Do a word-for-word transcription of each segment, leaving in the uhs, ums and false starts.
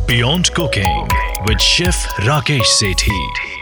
Beyond Cooking with Chef Rakesh Sethi.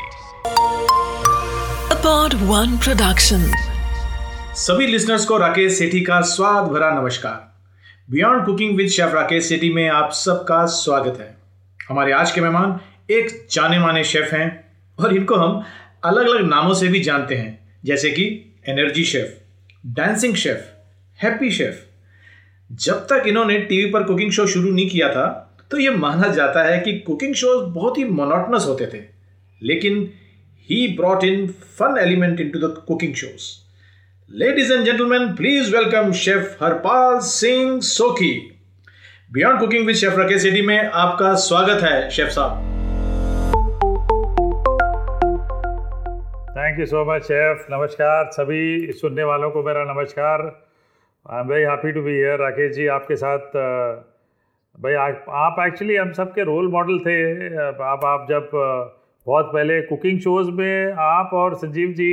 A Pod One Production. सभी listeners को राकेश सेठी का स्वाद भरा नमस्कार। Beyond cooking with chef Rakesh Sethi में आप सबका स्वागत है। हमारे आज के मेहमान एक जाने माने शेफ हैं और इनको हम अलग अलग नामों से भी जानते हैं, जैसे कि energy chef, dancing chef, happy chef. जब तक इन्होंने टीवी पर कुकिंग शो शुरू नहीं किया था तो ये माना जाता है कि कुकिंग शोज बहुत ही मोनोटनस होते थे, लेकिन he brought in fun element into the cooking shows. Ladies and gentlemen, please welcome Chef Harpal Singh Sokhi. Beyond Cooking with Chef Rakesh Sethi में आपका स्वागत है शेफ साहब। Thank you so much chef. नमस्कार सभी सुनने वालों को मेरा नमस्कार। I am very happy to be here Rakesh ji आपके साथ। भाई आप आप एक्चुअली हम सबके रोल मॉडल थे। आप आप जब बहुत पहले कुकिंग शोज़ में आप और संजीव जी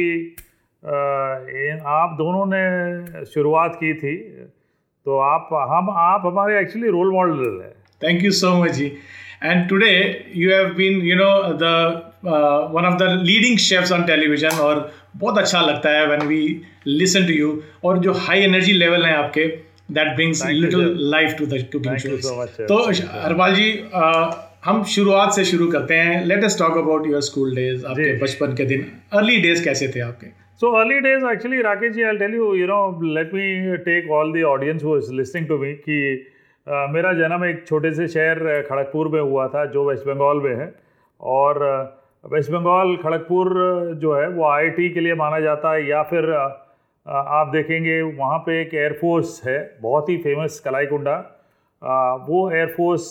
आप दोनों ने शुरुआत की थी, तो आप हम आप हमारे एक्चुअली रोल मॉडल हैं। Thank you so much ji. And today you have been you know the one of the leading chefs on television, और बहुत अच्छा लगता है when we listen to you. और जो हाई एनर्जी लेवल हैं आपके, that brings little life to the cooking shows. तो हरपाल जी, uh, हम शुरुआत से शुरू करते हैं। Let us talk about your school days, आपके बचपन के दिन, अर्ली डेज कैसे थे आपके? So early days actually Rakesh ji, I will tell you, you know, let me take all the audience who is listening to me कि uh, मेरा जन्म एक छोटे से शहर खड़गपुर में हुआ था जो वेस्ट बंगाल में है। और वेस्ट बंगाल खड़गपुर जो है वो आई आई टी के लिए माना जाता है, या फिर uh, आप देखेंगे वहाँ पे एक एयरफोर्स है बहुत ही फेमस, कलाईकुंडा। वो एयरफोर्स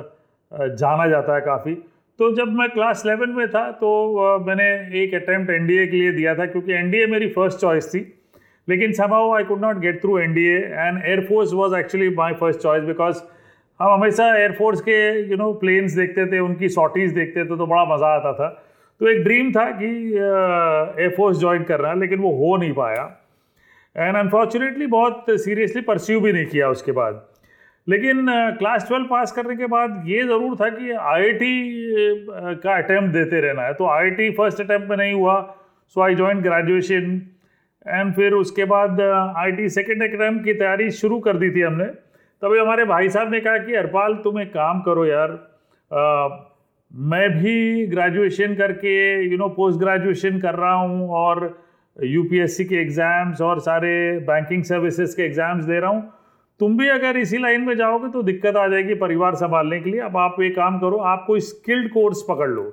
जाना जाता है काफ़ी। तो जब मैं क्लास इलेवन में था तो मैंने एक अटैम्प्ट एन डी ए के लिए दिया था, क्योंकि एन डी ए मेरी फर्स्ट चॉइस थी, लेकिन somehow I could not get through N D A and air force was actually my first choice, because हम हमेशा एयरफोर्स के यू नो प्लेन्स देखते थे, उनकी सॉटीज़ देखते थे, तो बड़ा मज़ा आता था। तो एक ड्रीम था कि एयरफोर्स ज्वाइन करना, लेकिन वो हो नहीं पाया एंड अनफॉर्चुनेटली बहुत सीरियसली परस्यू भी नहीं किया उसके बाद। लेकिन क्लास ट्वेल्व पास करने के बाद ये ज़रूर था कि आई आई टी का अटैम्प्ट देते रहना है। तो I I T first attempt में नहीं हुआ, so I join graduation and फिर उसके बाद I I T second attempt की तैयारी शुरू कर दी थी हमने। तभी हमारे भाई साहब ने कहा कि हरपाल तुम एक काम करो यार, आ, मैं भी ग्रेजुएशन करके यू नो पोस्ट ग्रेजुएशन कर रहा हूँ और यू पी एस सी के एग्ज़ाम्स और सारे बैंकिंग सर्विसेज के एग्ज़ाम्स दे रहा हूँ, तुम भी अगर इसी लाइन में जाओगे तो दिक्कत आ जाएगी परिवार संभालने के लिए। अब आप एक काम करो, आप कोई स्किल्ड कोर्स पकड़ लो।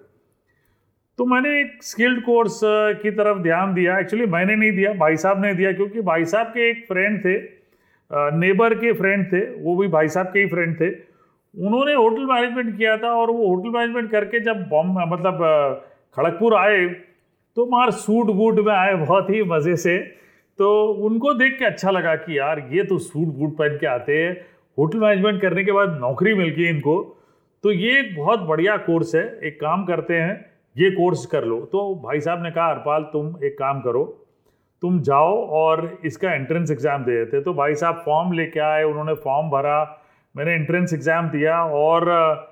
तो मैंने एक स्किल्ड कोर्स की तरफ ध्यान दिया। एक्चुअली मैंने नहीं दिया, भाई साहब ने दिया, क्योंकि भाई साहब के एक फ्रेंड थे, नेबर के फ्रेंड थे, वो भी भाई साहब के ही फ्रेंड थे। उन्होंने होटल मैनेजमेंट किया था, और वो होटल मैनेजमेंट करके जब बॉम्बे मतलब खड़गपुर आए तो मार सूट बूट में आए बहुत ही मज़े से। तो उनको देख के अच्छा लगा कि यार ये तो सूट बूट पहन के आते हैं, होटल मैनेजमेंट करने के बाद नौकरी मिल गई इनको, तो ये एक बहुत बढ़िया कोर्स है, एक काम करते हैं ये कोर्स कर लो। तो भाई साहब ने कहा हरपाल तुम एक काम करो, तुम जाओ और इसका एंट्रेंस एग्ज़ाम दे देते। तो भाई साहब फॉर्म लेके आए, उन्होंने फॉर्म भरा, मैंने एंट्रेंस एग्ज़ाम दिया और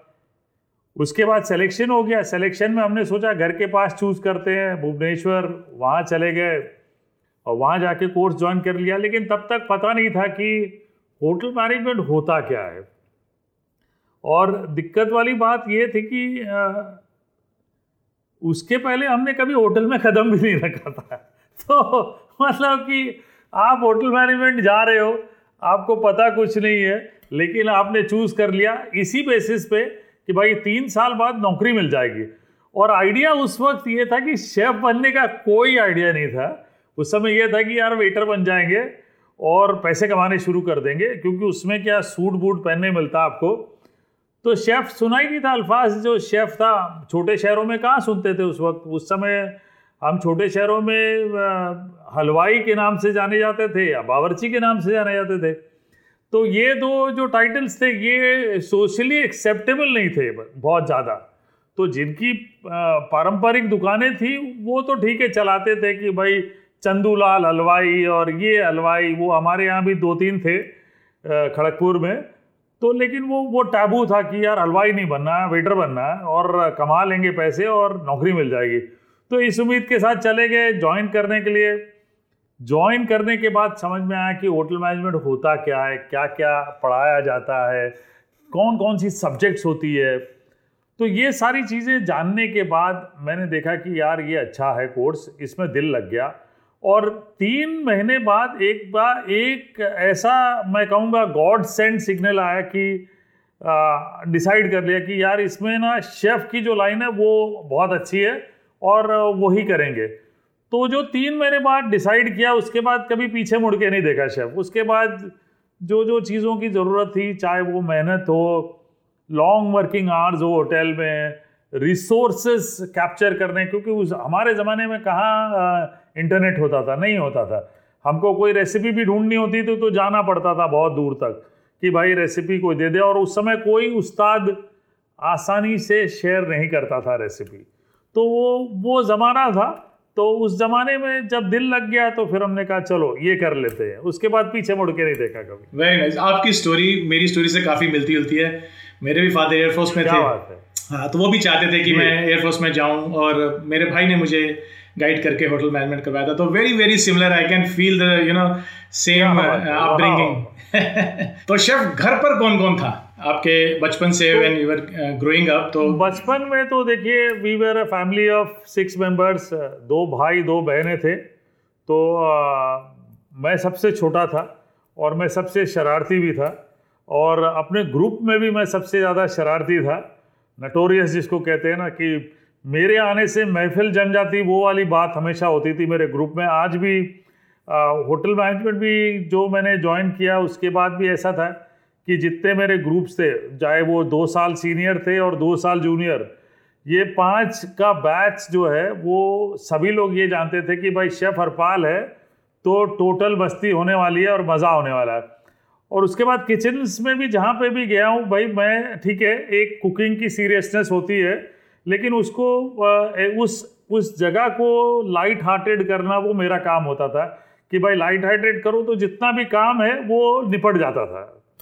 उसके बाद सिलेक्शन हो गया। सिलेक्शन में हमने सोचा घर के पास चूज़ करते हैं, भुवनेश्वर, वहाँ चले गए और वहाँ जाके कोर्स ज्वाइन कर लिया। लेकिन तब तक पता नहीं था कि होटल मैनेजमेंट होता क्या है। और दिक्कत वाली बात ये थी कि आ, उसके पहले हमने कभी होटल में कदम भी नहीं रखा था। तो मतलब कि आप होटल मैनेजमेंट जा रहे हो, आपको पता कुछ नहीं है, लेकिन आपने चूज़ कर लिया इसी बेसिस पे कि भाई तीन साल बाद नौकरी मिल जाएगी। और आइडिया उस वक्त ये था कि शेफ़ बनने का कोई आइडिया नहीं था। उस समय ये था कि यार वेटर बन जाएंगे और पैसे कमाने शुरू कर देंगे, क्योंकि उसमें क्या सूट बूट पहनने मिलता आपको। तो शेफ़ सुना ही नहीं था अल्फाज। जो शेफ़ था छोटे शहरों में कहाँ सुनते थे उस वक्त। उस समय हम छोटे शहरों में हलवाई के नाम से जाने जाते थे या बावर्ची के नाम से जाने जाते थे। तो ये दो जो टाइटल्स थे ये सोशली एक्सेप्टेबल नहीं थे बहुत ज़्यादा। तो जिनकी पारंपरिक दुकानें थी वो तो ठीक है चलाते थे कि भाई चंदूलाल हलवाई और ये हलवाई, वो हमारे यहाँ भी दो तीन थे खड़गपुर में। तो लेकिन वो वो टैबू था कि यार हलवाई नहीं बनना है, वेटर बनना है और कमा लेंगे पैसे और नौकरी मिल जाएगी। तो इस उम्मीद के साथ चले गए ज्वाइन करने के लिए। ज्वाइन करने के बाद समझ में आया कि होटल मैनेजमेंट होता क्या है, क्या क्या पढ़ाया जाता है, कौन कौन सी सब्जेक्ट्स होती है। तो ये सारी चीज़ें जानने के बाद मैंने देखा कि यार ये अच्छा है कोर्स, इसमें दिल लग गया। और तीन महीने बाद एक बार एक ऐसा मैं कहूँगा गॉड सेंड सिग्नल आया कि डिसाइड कर लिया कि यार इसमें ना शेफ़ की जो लाइन है वो बहुत अच्छी है और वही करेंगे। तो जो तीन महीने बाद डिसाइड किया, उसके बाद कभी पीछे मुड़ के नहीं देखा शेफ़। उसके बाद जो जो चीज़ों की ज़रूरत थी, चाहे वो मेहनत हो, लॉन्ग वर्किंग आवर्स हो होटल में, रिसोर्सेस कैप्चर करने, क्योंकि उस हमारे ज़माने में कहाँ इंटरनेट होता था, नहीं होता था। हमको कोई रेसिपी भी ढूंढनी होती थी तो जाना पड़ता था बहुत दूर तक कि भाई रेसिपी कोई दे दे, और उस समय कोई उस्ताद आसानी से शेयर नहीं करता था रेसिपी। तो वो वो ज़माना था। तो उस ज़माने में जब दिल लग गया तो फिर हमने कहा चलो ये कर लेते हैं। उसके बाद पीछे मुड़ के नहीं देखा कभी। Very nice. आपकी स्टोरी मेरी स्टोरी से काफ़ी मिलती जुलती है। मेरे भी फादर एयरफोर्स में थे। बात है। हाँ, तो वो भी चाहते थे कि मैं एयरफोर्स में जाऊं, और मेरे भाई ने मुझे गाइड करके होटल मैनेजमेंट करवाया था। तो very very similar, I can feel the you know same upbringing. तो शेफ, घर पर कौन कौन था आपके बचपन से when you were growing up? तो बचपन में तो देखिए we were a family of six members, दो भाई दो बहनें थे। तो आ, मैं सबसे छोटा था और मैं सबसे शरारती भी था, और अपने ग्रुप में भी मैं सबसे ज़्यादा शरारती था। नटोरियस जिसको कहते हैं ना, कि मेरे आने से महफिल जम जाती, वो वाली बात हमेशा होती थी मेरे ग्रुप में। आज भी होटल मैनेजमेंट भी जो मैंने ज्वाइन किया उसके बाद भी ऐसा था कि जितने मेरे ग्रुप्स थे, चाहे वो दो साल सीनियर थे और दो साल जूनियर, ये पांच का बैच जो है वो सभी लोग ये जानते थे कि भाई शेफ हरपाल है तो टोटल मस्ती होने वाली है और मज़ा होने वाला है। और उसके बाद किचन्स में भी जहाँ पे भी गया हूँ भाई, मैं ठीक है एक कुकिंग की सीरियसनेस होती है, लेकिन उसको उस उस जगह को लाइट हार्टेड करना वो मेरा काम होता था कि भाई लाइट हार्टेड करो तो जितना भी काम है वो निपट जाता था।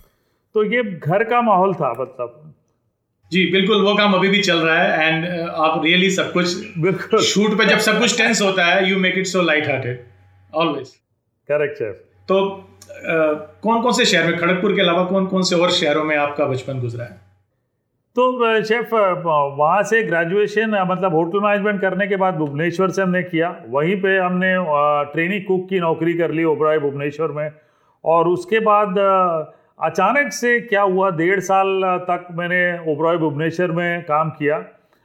तो ये घर का माहौल था। मतलब जी बिल्कुल, वो काम अभी भी चल रहा है। एंड uh, आप रियली सब कुछ बिल्कुल शूट पे जब सब कुछ टेंस होता है, you make it so light hearted always. Correct chef. तो uh, कौन कौन से शहर में, खड़गपुर के अलावा कौन कौन से और शहरों में आपका बचपन गुजरा है? तो शेफ वहाँ से ग्रेजुएशन मतलब होटल मैनेजमेंट करने के बाद भुवनेश्वर से हमने किया। वहीं पे हमने ट्रेनिंग कुक की नौकरी कर ली ओबरॉय भुवनेश्वर में। और उसके बाद अचानक से क्या हुआ, डेढ़ साल तक मैंने ओबरॉय भुवनेश्वर में काम किया,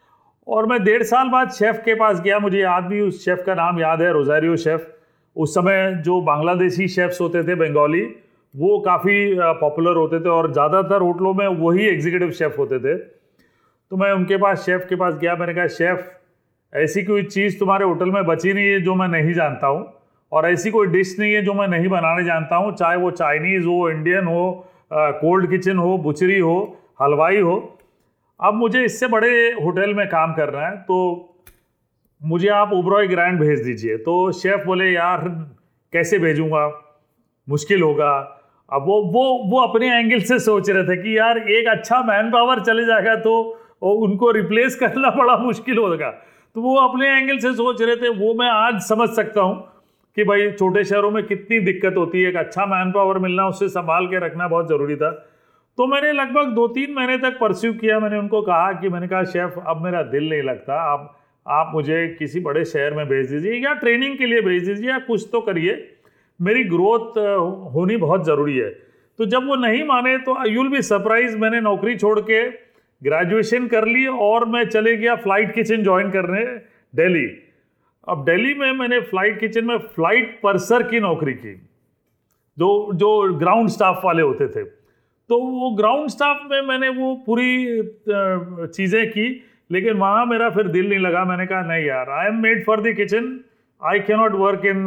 और मैं डेढ़ साल बाद शेफ़ के पास गया। मुझे याद भी उस शेफ़ का नाम याद है, रोज़ारियो शेफ़। उस समय जो बांग्लादेशी शेफ़्स होते थे, बंगाली, वो काफ़ी पॉपुलर होते थे और ज़्यादातर होटलों में वही एग्जीक्यूटिव शेफ़ होते थे। तो मैं उनके पास शेफ़ के पास गया। मैंने कहा शेफ़, ऐसी कोई चीज़ तुम्हारे होटल में बची नहीं है जो मैं नहीं जानता हूँ, और ऐसी कोई डिश नहीं है जो मैं नहीं बनाने जानता हूँ, चाहे वो चाइनीज़ हो, इंडियन हो, कोल्ड किचन हो, बुचरी हो, हलवाई हो। अब मुझे इससे बड़े होटल में काम करना है, तो मुझे आप ओबरॉय ग्रैंड भेज दीजिए। तो शेफ़ बोले यार कैसे भेजूँगा, मुश्किल होगा। अब वो वो वो अपने एंगल से सोच रहे थे कि यार एक अच्छा मैन पावर चले जाएगा तो उनको रिप्लेस करना बड़ा मुश्किल होगा। तो वो अपने एंगल से सोच रहे थे। वो मैं आज समझ सकता हूँ कि भाई छोटे शहरों में कितनी दिक्कत होती है, एक अच्छा मैन पावर मिलना, उससे संभाल के रखना बहुत ज़रूरी था। तो मैंने लगभग दो तीन महीने तक परस्यू किया। मैंने उनको कहा कि मैंने कहा शेफ़ अब मेरा दिल नहीं लगता, आप आप मुझे किसी बड़े शहर में भेज दीजिए या ट्रेनिंग के लिए भेज दीजिए या कुछ तो करिए, मेरी ग्रोथ होनी बहुत ज़रूरी है। तो जब वो नहीं माने तो यू विल बी सरप्राइज, मैंने नौकरी छोड़ के ग्रेजुएशन कर ली और मैं चले गया फ्लाइट किचन ज्वाइन करने दिल्ली। अब दिल्ली में मैंने फ्लाइट किचन में फ्लाइट पर्सर की नौकरी की, जो जो ग्राउंड स्टाफ वाले होते थे। तो वो ग्राउंड स्टाफ में मैंने वो पूरी चीज़ें की, लेकिन वहाँ मेरा फिर दिल नहीं लगा। मैंने कहा नहीं यार, I am made for the kitchen, I can not work in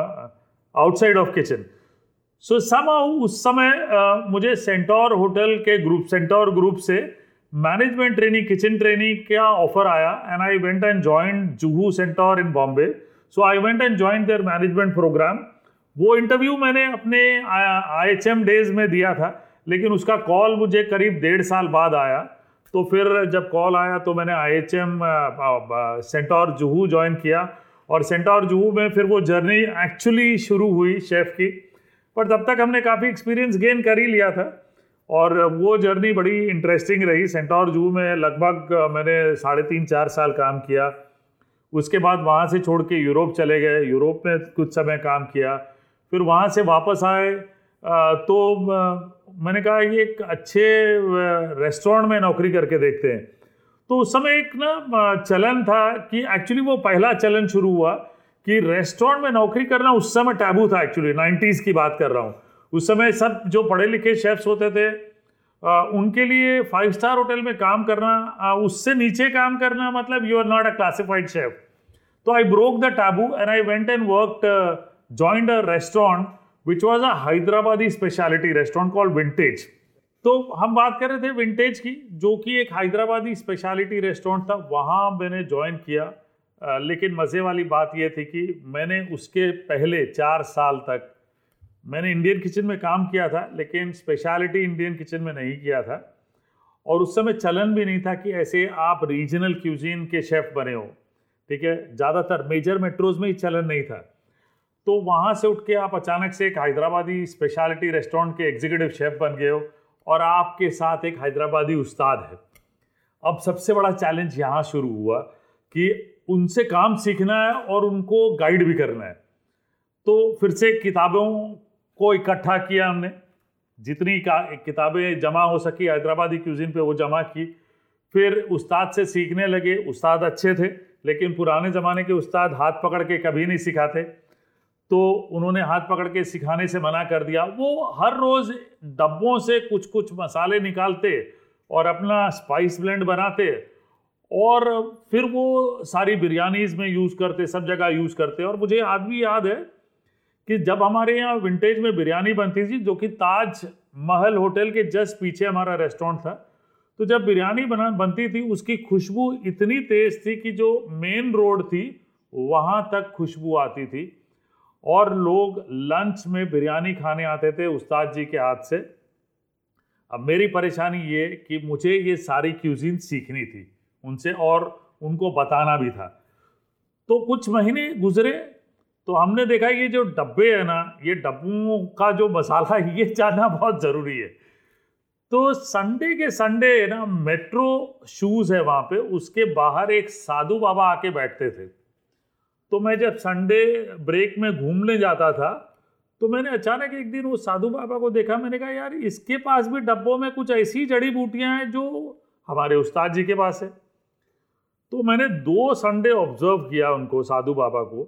outside of kitchen. So somehow उस समय uh, मुझे सेंटोर होटल के ग्रुप सेंटोर ग्रुप से मैनेजमेंट ट्रेनिंग, किचन ट्रेनिंग का ऑफर आया, and I went and joined Juhu Centaur in Bombay. So I went and joined there management programme. वो interview मैंने अपने आई एच एम डेज में दिया था, लेकिन उसका कॉल मुझे करीब डेढ़ साल बाद आया। तो फिर जब कॉल आया तो मैंने I H M Centaur Juhu join किया, और सेंटोर जुहू में फिर वो जर्नी एक्चुअली शुरू हुई शेफ़ की। पर तब तक हमने काफ़ी एक्सपीरियंस गेन कर ही लिया था, और वो जर्नी बड़ी इंटरेस्टिंग रही। सेंटोर जुहू में लगभग मैंने साढ़े तीन चार साल काम किया। उसके बाद वहाँ से छोड़ के यूरोप चले गए, यूरोप में कुछ समय काम किया। फिर वहाँ से वापस आए तो मैंने कहा ये एक अच्छे रेस्टोरेंट में नौकरी करके देखते हैं। तो उस समय एक ना चलन था कि एक्चुअली वो पहला चलन शुरू हुआ कि रेस्टोरेंट में नौकरी करना उस समय टैबू था। एक्चुअली नाइन्टीज़ की बात कर रहा हूँ। उस समय सब जो पढ़े लिखे शेफ्स होते थे आ, उनके लिए फाइव स्टार होटल में काम करना, आ, उससे नीचे काम करना मतलब you are not a classified chef. तो I broke the taboo and I went and worked, joined a restaurant which was a Hyderabadi speciality restaurant called Vintage. तो हम बात कर रहे थे विंटेज की, जो कि एक हैदराबादी स्पेशलिटी रेस्टोरेंट था। वहाँ मैंने ज्वाइन किया, आ, लेकिन मज़े वाली बात यह थी कि मैंने उसके पहले चार साल तक मैंने इंडियन किचन में काम किया था, लेकिन स्पेशलिटी इंडियन किचन में नहीं किया था। और उस समय चलन भी नहीं था कि ऐसे आप रीजनल क्यूजीन के शेफ़ बने हो, ठीक है। ज़्यादातर मेजर मेट्रोज में ही चलन नहीं था। तो वहाँ से उठ के आप अचानक से एक हैदराबादी स्पेशलिटी रेस्टोरेंट के एग्जीक्यूटिव शेफ़ बन गए हो, और आपके साथ एक हैदराबादी उस्ताद है। अब सबसे बड़ा चैलेंज यहाँ शुरू हुआ कि उनसे काम सीखना है और उनको गाइड भी करना है। तो फिर से किताबों को इकट्ठा किया हमने, जितनी किताबें जमा हो सकी हैदराबादी क्यूजिन पे वो जमा की। फिर उस्ताद से सीखने लगे। उस्ताद अच्छे थे, लेकिन पुराने ज़माने के उस्ताद हाथ पकड़ के कभी नहीं सिखाते, तो उन्होंने हाथ पकड़ के सिखाने से मना कर दिया। वो हर रोज़ डब्बों से कुछ कुछ मसाले निकालते और अपना स्पाइस ब्लेंड बनाते, और फिर वो सारी बिरयानीज़ में यूज़ करते, सब जगह यूज़ करते। और मुझे आज भी याद है कि जब हमारे यहाँ विंटेज में बिरयानी बनती थी, जो कि ताज महल होटल के जस्ट पीछे हमारा रेस्टोरेंट था, तो जब बिरयानी बना बनती थी उसकी खुशबू इतनी तेज़ थी कि जो मेन रोड थी वहाँ तक खुशबू आती थी, और लोग लंच में बिरयानी खाने आते थे उस्ताद जी के हाथ से। अब मेरी परेशानी ये कि मुझे ये सारी क्यूजीन सीखनी थी उनसे, और उनको बताना भी था। तो कुछ महीने गुजरे तो हमने देखा ये जो डब्बे है ना, ये डब्बों का जो मसाला ये जानना बहुत ज़रूरी है। तो संडे के संडे ना मेट्रो शूज़ है वहाँ पे, उसके बाहर एक साधु बाबा आके बैठते थे। तो मैं जब संडे ब्रेक में घूमने जाता था तो मैंने अचानक एक दिन वो साधु बाबा को देखा। मैंने कहा यार इसके पास भी डब्बों में कुछ ऐसी जड़ी बूटियाँ हैं जो हमारे उस्ताद जी के पास है। तो मैंने दो संडे ऑब्जर्व किया उनको, साधु बाबा को।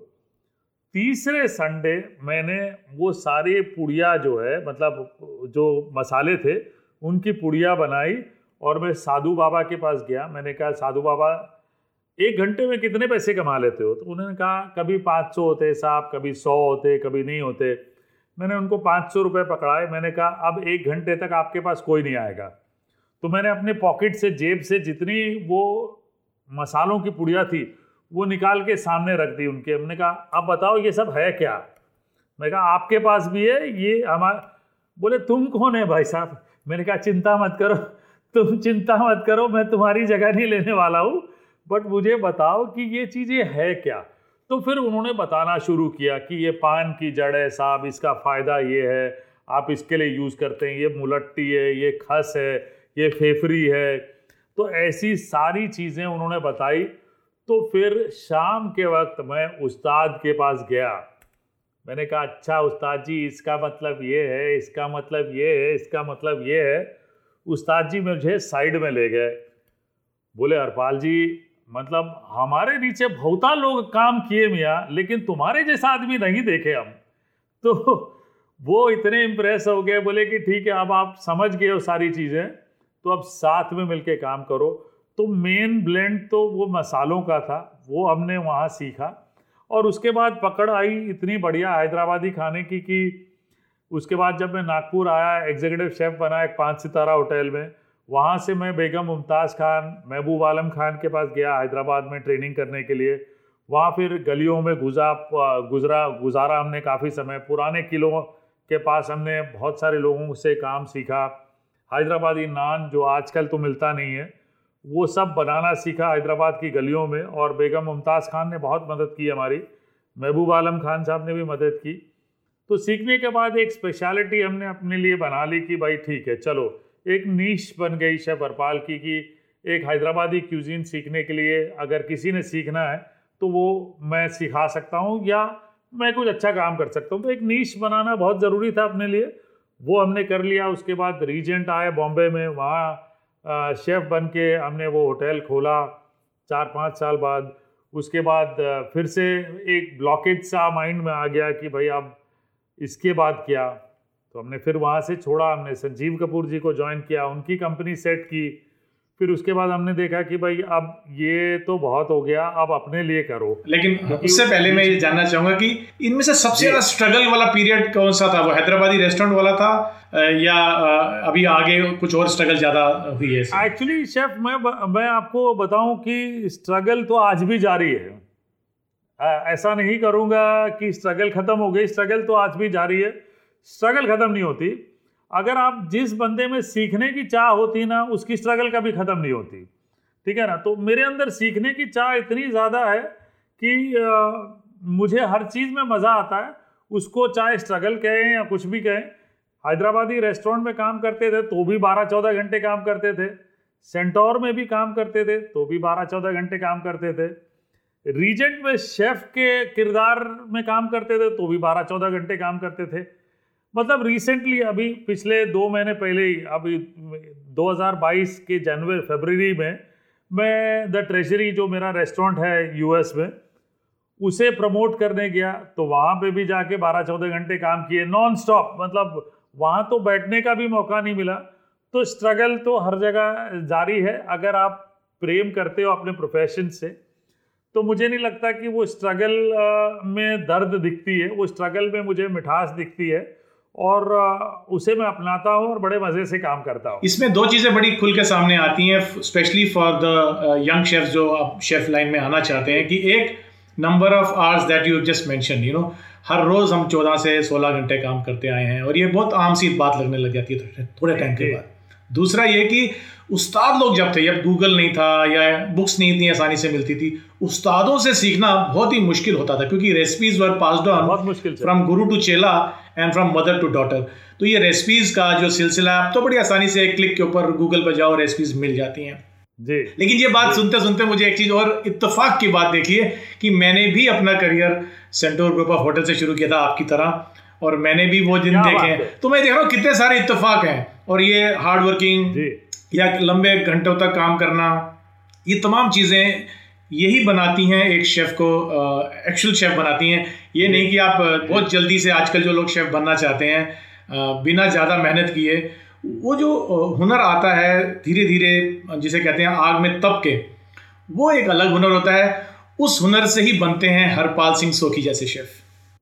तीसरे संडे मैंने वो सारे पुड़िया जो है, मतलब जो मसाले थे उनकी पुड़िया बनाई, और मैं साधु बाबा के पास गया। मैंने कहा साधु बाबा एक घंटे में कितने पैसे कमा लेते हो? तो उन्होंने कहा कभी पाँच सौ होते साहब, कभी सौ होते, कभी नहीं होते। मैंने उनको पाँच सौ रुपये पकड़ाए। मैंने कहा अब एक घंटे तक आपके पास कोई नहीं आएगा। तो मैंने अपने पॉकेट से, जेब से जितनी वो मसालों की पुड़िया थी वो निकाल के सामने रख दी उनके। हमने कहा अब बताओ ये सब है क्या? मैं कहा आपके पास भी है ये हमारा। बोले तुम कौन है भाई साहब? मैंने कहा चिंता मत करो, तुम चिंता मत करो, मैं तुम्हारी जगह नहीं लेने वाला हूँ, बट मुझे बताओ कि ये चीज़ें है क्या। तो फिर उन्होंने बताना शुरू किया कि ये पान की जड़ है साहब, इसका फ़ायदा ये है, आप इसके लिए यूज़ करते हैं, ये मुलट्टी है, ये खस है, ये फेफरी है। तो ऐसी सारी चीज़ें उन्होंने बताई। तो फिर शाम के वक्त मैं उस्ताद के पास गया। मैंने कहा अच्छा उस्ताद जी इसका मतलब ये है, इसका मतलब ये है, इसका मतलब ये है। उस्ताद जी मुझे साइड में ले गए। बोले हरपाल जी मतलब हमारे नीचे बहुता लोग काम किए मियाँ, लेकिन तुम्हारे जैसा आदमी नहीं देखे हम। तो वो इतने इम्प्रेस हो गए, बोले कि ठीक है अब आप समझ गए हो सारी चीज़ें, तो अब साथ में मिलके काम करो। तो मेन ब्लेंड तो वो मसालों का था, वो हमने वहाँ सीखा। और उसके बाद पकड़ आई इतनी बढ़िया हैदराबादी खाने की कि उसके बाद जब मैं नागपुर आया, एग्जीक्यूटिव शेफ़ बना एक पाँच सितारा होटल में। वहाँ से मैं बेगम मुमताज़ खान, महबूब आलम खान के पास गया हैदराबाद में ट्रेनिंग करने के लिए। वहाँ फिर गलियों में गुजा गुजरा गुजारा हमने काफ़ी समय। पुराने किलों के पास हमने बहुत सारे लोगों से काम सीखा। हैदराबादी नान जो आजकल तो मिलता नहीं है, वो सब बनाना सीखा हैदराबाद की गलियों में। और बेगम मुमताज़ खान ने बहुत मदद की हमारी, महबूब आलम खान साहब ने भी मदद की। तो सीखने के बाद एक स्पेशलिटी हमने अपने लिए बना ली कि भाई ठीक है, चलो एक नीश बन गई शेफ हरपाल की कि एक हैदराबादी क्यूजीन सीखने के लिए अगर किसी ने सीखना है तो वो मैं सिखा सकता हूँ या मैं कुछ अच्छा काम कर सकता हूँ। तो एक नीश बनाना बहुत ज़रूरी था अपने लिए, वो हमने कर लिया। उसके बाद रीजेंट आए बॉम्बे में, वहाँ शेफ़ बन के हमने वो होटल खोला चार पाँच साल बाद। उसके बाद फिर से एक ब्लॉकेज सा माइंड में आ गया कि भाई अब इसके बाद क्या, तो हमने फिर वहाँ से छोड़ा, हमने संजीव कपूर जी को ज्वाइन किया, उनकी कंपनी सेट की। फिर उसके बाद हमने देखा कि भाई अब ये तो बहुत हो गया, अब अपने लिए करो। लेकिन उससे पहले मैं ये जानना चाहूँगा कि इनमें से सबसे ज़्यादा स्ट्रगल वाला पीरियड कौन सा था? वो हैदराबादी रेस्टोरेंट वाला था या अभी आगे कुछ और स्ट्रगल ज़्यादा हुई है? एक्चुअली शेफ मैं मैं आपको बताऊं कि स्ट्रगल तो आज भी जारी है। ऐसा नहीं करूँगा कि स्ट्रगल ख़त्म हो गई, स्ट्रगल तो आज भी जारी है। स्ट्रगल ख़त्म नहीं होती। अगर आप जिस बंदे में सीखने की चाह होती ना, उसकी स्ट्रगल कभी ख़त्म नहीं होती, ठीक है ना। तो मेरे अंदर सीखने की चाह इतनी ज़्यादा है कि आ, मुझे हर चीज़ में मज़ा आता है, उसको चाहे स्ट्रगल कहें या कुछ भी कहें। हैदराबादी रेस्टोरेंट में काम करते थे तो भी बारह चौदह घंटे काम करते थे, सेंटोर में भी काम करते थे तो भी बारह चौदह घंटे काम करते थे, रीजेंट में शेफ़ के किरदार में काम करते थे तो भी बारह चौदह घंटे काम करते थे। मतलब रिसेंटली अभी पिछले दो महीने पहले ही, अभी दो हज़ार बाईस के जनवरी फरवरी में मैं द ट्रेजरी जो मेरा रेस्टोरेंट है यूएस में, उसे प्रमोट करने गया। तो वहाँ पे भी जाके बारह चौदह घंटे काम किए नॉन स्टॉप। मतलब वहाँ तो बैठने का भी मौका नहीं मिला। तो स्ट्रगल तो हर जगह जारी है। अगर आप प्रेम करते हो अपने प्रोफेशन से तो मुझे नहीं लगता कि वो स्ट्रगल में दर्द दिखती है, वो स्ट्रगल में मुझे मिठास दिखती है और उसे मैं अपनाता हूँ और बड़े मज़े से काम करता हूँ। इसमें दो चीज़ें बड़ी खुल के सामने आती हैं, specially for the young chefs जो अब शेफ लाइन में आना चाहते हैं, कि एक number of hours that you just mention, you know, हर रोज़ हम चौदह से सोलह घंटे काम करते आए हैं और ये बहुत आम सी बात लगने लग जाती है थोड़े टाइम के बाद। दूसरा ये कि उस्ताद लोग जब थे, जब गूगल नहीं था या बुक्स नहीं इतनी आसानी से मिलती थी, उस्तादों से सीखना बहुत ही मुश्किल होता था क्योंकि recipes were passed on from guru to chela and from mother to daughter. तो ये रेसिपीज का जो सिलसिला है, अब तो बड़ी आसानी से एक क्लिक के ऊपर गूगल पर जाओ, रेसिपीज मिल जाती हैं जी। लेकिन ये बात सुनते सुनते मुझे एक चीज़ और इत्तेफाक की बात देखिए कि मैंने भी अपना career Centaur group of hotel से शुरू किया था आपकी तरह, और मैंने भी वो दिन देखे हैं। तो मैं देख रहा हूँ कितने सारे इत्तेफाक हैं, और ये हार्ड वर्किंग या लंबे घंटों तक काम करना, ये तमाम चीज़ें यही बनाती हैं एक शेफ़ को एक्चुअल शेफ़ बनाती हैं। ये नहीं कि आप बहुत जल्दी से, आजकल जो लोग शेफ़ बनना चाहते हैं बिना ज़्यादा मेहनत किए, वो जो हुनर आता है धीरे धीरे, जिसे कहते हैं आग में तप के, वो एक अलग हुनर होता है। उस हुनर से ही बनते हैं हरपाल सिंह सोखी जैसे शेफ़।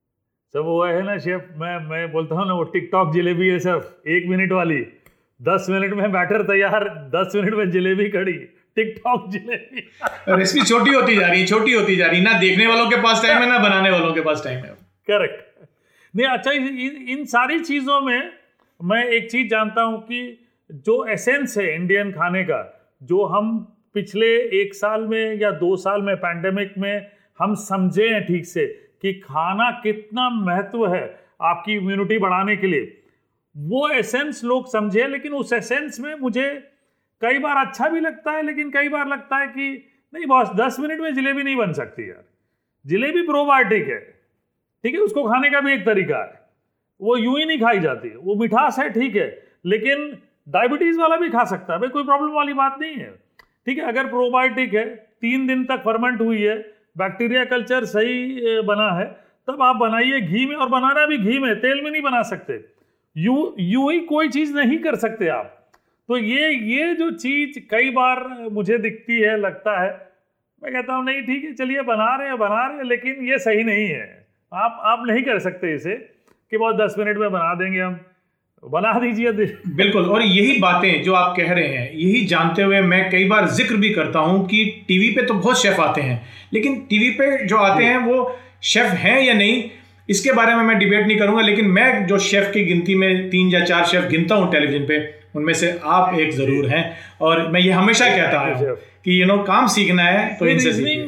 सब वो है ना शेफ, मैं मैं बोलता हूँ ना, वो टिकटॉक जलेबी है शेफ, एक मिनट वाली, दस मिनट में बैटर तैयार, दस मिनट में जलेबी खड़ी, टिकटॉक जलेबी। रेसिपी छोटी होती जा रही है, छोटी होती जा रही है, ना देखने वालों के पास टाइम है ना बनाने वालों के पास टाइम है। करेक्ट। नहीं अच्छा, इन, इन सारी चीज़ों में मैं एक चीज़ जानता हूँ कि जो एसेंस है इंडियन खाने का, जो हम पिछले एक साल में या दो साल में पैंडेमिक में हम समझे हैं ठीक से कि खाना कितना महत्व है आपकी इम्यूनिटी बढ़ाने के लिए, वो एसेंस लोग समझे। लेकिन उस एसेंस में मुझे कई बार अच्छा भी लगता है, लेकिन कई बार लगता है कि नहीं बॉस, दस मिनट में जलेबी नहीं बन सकती यार। जलेबी प्रोबायोटिक है, ठीक है, उसको खाने का भी एक तरीका है, वो यूं ही नहीं खाई जाती। वो मिठास है ठीक है, लेकिन डायबिटीज़ वाला भी खा सकता है, भाई कोई प्रॉब्लम वाली बात नहीं है, ठीक है। अगर प्रोबायोटिक है, तीन दिन तक फर्मेंट हुई है, बैक्टीरिया कल्चर सही बना है, तब आप बनाइए घी में, और बनाना भी घी में, तेल में नहीं बना सकते। यू यूं ही कोई चीज़ नहीं कर सकते आप। तो ये ये जो चीज़ कई बार मुझे दिखती है, लगता है, मैं कहता हूँ नहीं ठीक है, चलिए बना रहे हैं बना रहे हैं, लेकिन ये सही नहीं है। आप आप नहीं कर सकते इसे कि बहुत दस मिनट में बना देंगे हम, बना दीजिए। बिल्कुल, और यही बातें जो आप कह रहे हैं, यही जानते हुए मैं कई बार जिक्र भी करता हूं कि टीवी पे तो बहुत शेफ आते हैं, लेकिन टीवी पे जो आते हैं वो शेफ हैं या नहीं, इसके बारे में मैं डिबेट नहीं करूंगा। लेकिन मैं जो शेफ की गिनती में तीन या चार शेफ गिनता हूं टेलीविजन पे, उनमें से आप एक जरूर हैं। और मैं ये हमेशा कहता हूँ कि यू नो काम सीखना है तो इनसे सीखिए।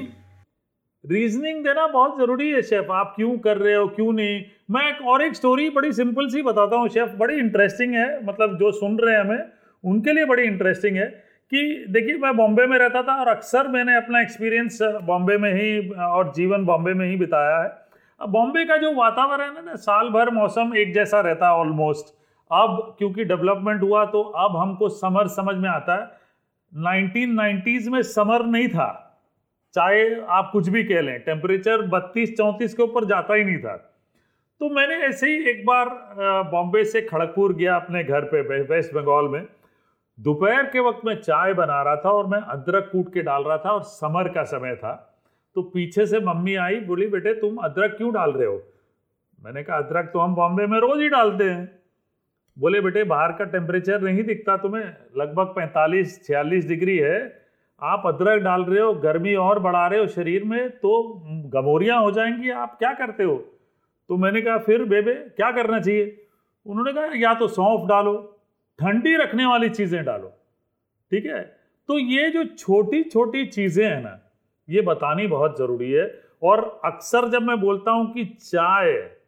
रीजनिंग देना बहुत जरूरी है शेफ, आप क्यों कर रहे हो क्यों नहीं। मैं एक और एक स्टोरी बड़ी सिंपल सी बताता हूँ शेफ, बड़ी इंटरेस्टिंग है, मतलब जो सुन रहे हैं हमें उनके लिए बड़ी इंटरेस्टिंग है कि देखिए मैं बॉम्बे में रहता था और अक्सर मैंने अपना एक्सपीरियंस बॉम्बे में ही और जीवन बॉम्बे में ही बिताया है। अब बॉम्बे का जो वातावरण है ना, साल भर मौसम एक जैसा रहता है ऑलमोस्ट। अब क्योंकि डेवलपमेंट हुआ तो अब हमको समर समझ में आता है। नाइनटीन नाइंटीज़ में समर नहीं था, चाहे आप कुछ भी कह लें, टेम्परेचर बत्तीस चौंतीस के ऊपर जाता ही नहीं था। तो मैंने ऐसे ही एक बार बॉम्बे से खड़गपुर गया अपने घर पे वेस्ट बंगाल में। दोपहर के वक्त मैं चाय बना रहा था और मैं अदरक कूट के डाल रहा था और समर का समय था। तो पीछे से मम्मी आई, बोली बेटे तुम अदरक क्यों डाल रहे हो? मैंने कहा अदरक तो हम बॉम्बे में रोज ही डालते हैं। बोले बेटे बाहर का टेम्परेचर नहीं दिखता तुम्हें, लगभग पैंतालीस छियालीस डिग्री है, आप अदरक डाल रहे हो, गर्मी और बढ़ा रहे हो शरीर में, तो गमोरियां हो जाएंगी, आप क्या करते हो? तो मैंने कहा फिर बेबे क्या करना चाहिए? उन्होंने कहा या तो सौंफ डालो, ठंडी रखने वाली चीजें डालो। ठीक है, तो ये जो छोटी छोटी चीजें हैं ना, ये बतानी बहुत जरूरी है। और अक्सर जब मैं बोलता हूं कि चाय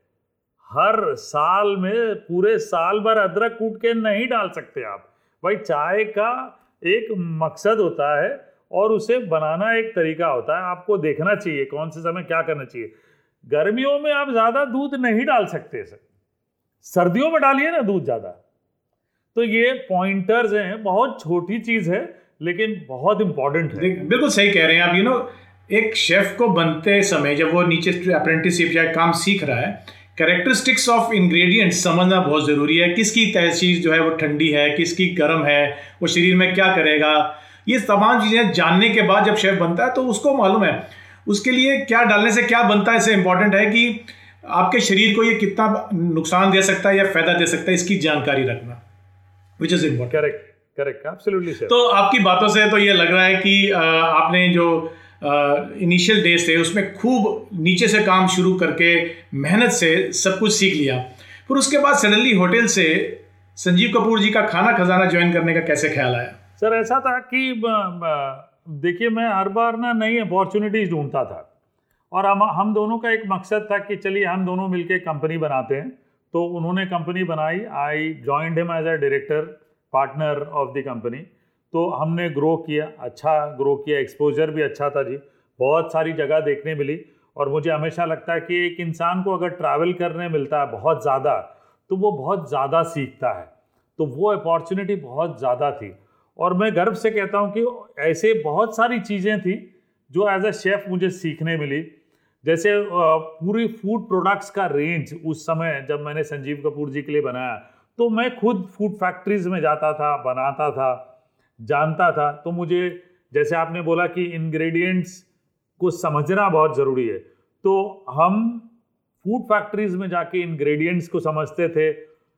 हर साल में पूरे साल भर अदरक कूट के नहीं डाल सकते आप, भाई चाय का एक मकसद होता है और उसे बनाना एक तरीका होता है, आपको देखना चाहिए कौन से समय क्या करना चाहिए। गर्मियों में आप ज्यादा दूध नहीं डाल सकते सर, सर्दियों में डालिए ना दूध ज्यादा। तो ये पॉइंटर्स हैं, बहुत छोटी चीज है लेकिन बहुत इंपॉर्टेंट है। बिल्कुल सही कह रहे हैं आप। यू नो एक शेफ को बनते समय जब वो नीचे अप्रेंटिसशिप या काम सीख रहा है, कैरेक्टरिस्टिक्स ऑफ इंग्रेडिएंट्स समझना बहुत ज़रूरी है। किसकी तहसील जो है वो ठंडी है, किसकी गर्म है, वो शरीर में क्या करेगा, ये तमाम चीज़ें जानने के बाद जब शेफ बनता है तो उसको मालूम है उसके लिए क्या डालने से क्या बनता है। इससे इंपॉर्टेंट है कि आपके शरीर को ये कितना नुकसान दे सकता है या फ़ायदा दे सकता है, इसकी जानकारी रखना, which is important. Correct correct absolutely sir. तो आपकी बातों से तो ये लग रहा है कि आपने जो इनिशियल डेज थे उसमें खूब नीचे से काम शुरू करके मेहनत से सब कुछ सीख लिया, फिर उसके बाद सडनली होटल से संजीव कपूर जी का खाना खजाना ज्वाइन करने का कैसे ख्याल आया? सर ऐसा था कि देखिए मैं हर बार ना नई अपॉर्चुनिटीज ढूंढता था और हम हम दोनों का एक मकसद था कि चलिए हम दोनों मिलके कंपनी बनाते हैं। तो उन्होंने कंपनी बनाई, I joined him as a director partner of the company. तो हमने ग्रो किया, अच्छा ग्रो किया, एक्सपोजर भी अच्छा था जी, बहुत सारी जगह देखने मिली। और मुझे हमेशा लगता है कि एक इंसान को अगर ट्रैवल करने मिलता है बहुत ज़्यादा तो वो बहुत ज़्यादा सीखता है। तो वो अपॉर्चुनिटी बहुत ज़्यादा थी और मैं गर्व से कहता हूँ कि ऐसे बहुत सारी चीज़ें थी जो एज अ शेफ़ मुझे सीखने मिली। जैसे पूरी फूड प्रोडक्ट्स का रेंज उस समय जब मैंने संजीव कपूर जी के लिए बनाया तो मैं खुद फूड फैक्ट्रीज में जाता था, बनाता था, जानता था। तो मुझे जैसे आपने बोला कि इंग्रेडिएंट्स को समझना बहुत ज़रूरी है, तो हम फूड फैक्ट्रीज में जाके इंग्रेडिएंट्स को समझते थे।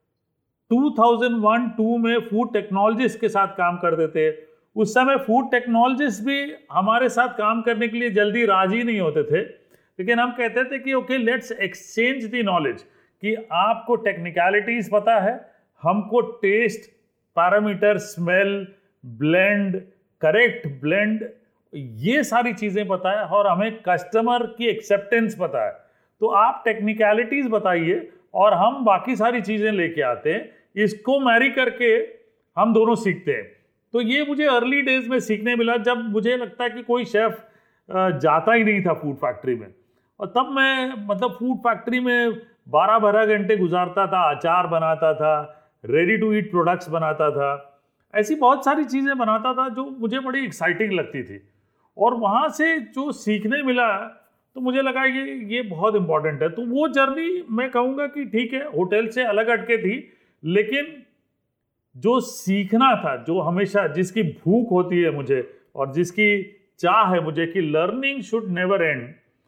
टू थाउज़ेंड वन टू में फूड टेक्नोलॉजिस्ट के साथ काम करते थे। उस समय फूड टेक्नोलॉजिस्ट भी हमारे साथ काम करने के लिए जल्दी राजी नहीं होते थे, लेकिन हम कहते थे कि okay let's exchange the knowledge, कि आपको टेक्निकलिटीज पता है, हमको taste, parameter, smell, blend, correct blend, ये सारी चीज़ें पता है और हमें कस्टमर की एक्सेप्टेंस पता है। तो आप टेक्निकलिटीज बताइए और हम बाकी सारी चीज़ें लेके आते हैं, इसको मैरी करके हम दोनों सीखते हैं। तो ये मुझे अर्ली डेज में सीखने मिला जब मुझे लगता है कि कोई शेफ़ जाता ही नहीं था फूड फैक्ट्री में। और तब मैं मतलब फूड फैक्ट्री में बारह बारह घंटे गुजारता था, अचार बनाता था, रेडी टू ईट प्रोडक्ट्स बनाता था, ऐसी बहुत सारी चीज़ें बनाता था जो मुझे बड़ी एक्साइटिंग लगती थी। और वहाँ से जो सीखने मिला तो मुझे लगा ये ये बहुत इम्पॉर्टेंट है। तो वो जर्नी मैं कहूँगा कि ठीक है होटल से अलग हटके थी, लेकिन जो सीखना था, जो हमेशा जिसकी भूख होती है मुझे और जिसकी चाह है मुझे कि लर्निंग शुड नेवर एंड,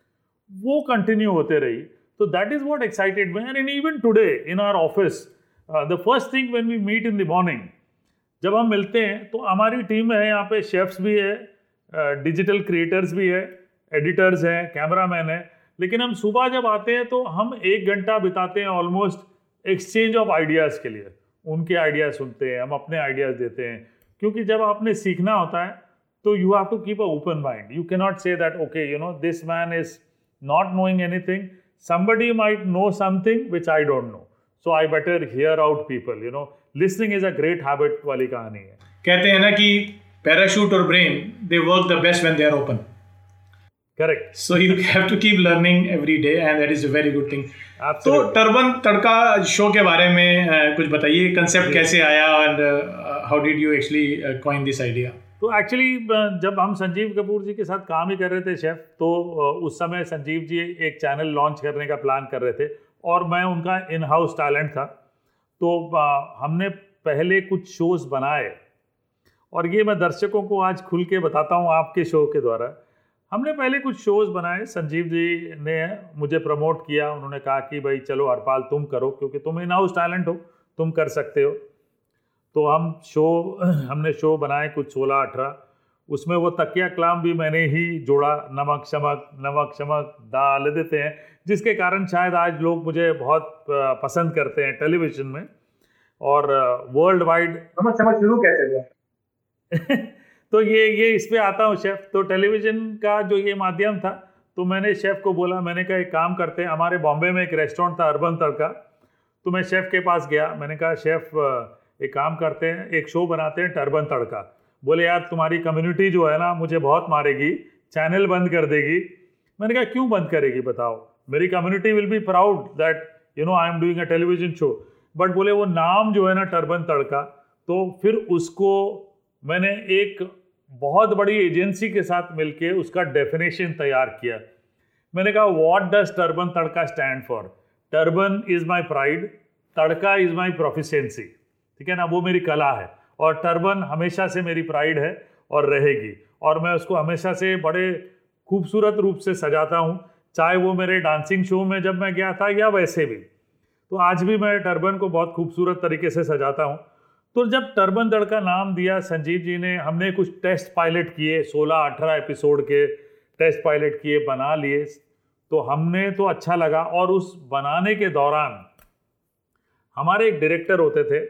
वो कंटिन्यू होते रही। तो that is what excited me. And even today in our office the first thing when we meet in the morning, जब हम मिलते हैं तो हमारी टीम है, यहाँ पे शेफ्स भी है, डिजिटल क्रिएटर्स भी है, एडिटर्स हैं, कैमरामैन है, लेकिन हम सुबह जब आते हैं तो हम एक घंटा बिताते हैं ऑलमोस्ट एक्सचेंज ऑफ आइडियाज़ के लिए। उनके आइडियाज़ सुनते हैं, हम अपने आइडियाज़ देते हैं, क्योंकि जब आपने सीखना होता है तो you have to keep a open mind. You can not say that okay you know this man is not knowing anything, somebody might know something which I don't know, so I better hear out people. You know, listening is a great habit वाली कहानी है. कहते हैं ना कि parachute और brain they work the best when they are open. Correct. So you have to keep learning every day and that is a very good thing. Absolutely. तो turban Tadka show के बारे में uh, कुछ बताइए, कंसेप्ट कैसे आया and uh, how did you actually uh, coin this idea? तो actually जब हम संजीव कपूर जी के साथ काम ही कर रहे थे शेफ, तो उस समय संजीव जी एक चैनल लॉन्च करने का प्लान कर रहे थे और मैं उनका इन हाउस टैलेंट था. तो हमने पहले कुछ शोज़ बनाए और ये मैं दर्शकों को आज खुल के बताता हूँ आपके शो के द्वारा. हमने पहले कुछ शोज़ बनाए, संजीव जी ने मुझे प्रमोट किया, उन्होंने कहा कि भाई चलो हरपाल तुम करो क्योंकि तुम इन हाउस टैलेंट हो, तुम कर सकते हो. तो हम शो हमने शो बनाए कुछ सोलह अठारह. उसमें वो तकिया कलाम भी मैंने ही जोड़ा, नमक शमक नमक शमक डाल देते हैं, जिसके कारण शायद आज लोग मुझे बहुत पसंद करते हैं टेलीविज़न में और वर्ल्ड वाइड. नमक शमक शुरू कैसे हुआ? तो ये ये इस पे आता हूँ शेफ़. तो टेलीविज़न का जो ये माध्यम था, तो मैंने शेफ़ को बोला, मैंने कहा एक काम करते हैं, हमारे बॉम्बे में एक रेस्टोरेंट था अर्बन तड़का. तो मैं शेफ़ के पास गया, मैंने कहा शेफ़ एक काम करते हैं, एक शो बनाते हैं टर्बन तड़का. बोले यार तुम्हारी कम्युनिटी जो है ना मुझे बहुत मारेगी, चैनल बंद कर देगी. मैंने कहा क्यों बंद करेगी बताओ, मेरी community will be proud that you know I am doing a television show. But बोले वो नाम जो है ना टर्बन तड़का, तो फिर उसको मैंने एक बहुत बड़ी एजेंसी के साथ मिलके उसका डेफिनेशन तैयार किया. मैंने कहा what does turban Tadka stand for? Turban is my pride, tadka is my proficiency. ठीक है ना, वो मेरी कला है और टर्बन हमेशा से मेरी प्राइड है और रहेगी. और मैं उसको हमेशा से बड़े खूबसूरत रूप से सजाता हूँ, चाहे वो मेरे डांसिंग शो में जब मैं गया था या वैसे भी. तो आज भी मैं टर्बन को बहुत खूबसूरत तरीके से सजाता हूँ. तो जब टर्बन तड़का नाम दिया संजीव जी ने, हमने कुछ टेस्ट पायलट किए, सोलह अठारह एपिसोड के टेस्ट पायलट किए, बना लिए. तो हमने तो अच्छा लगा. और उस बनाने के दौरान हमारे एक डायरेक्टर होते थे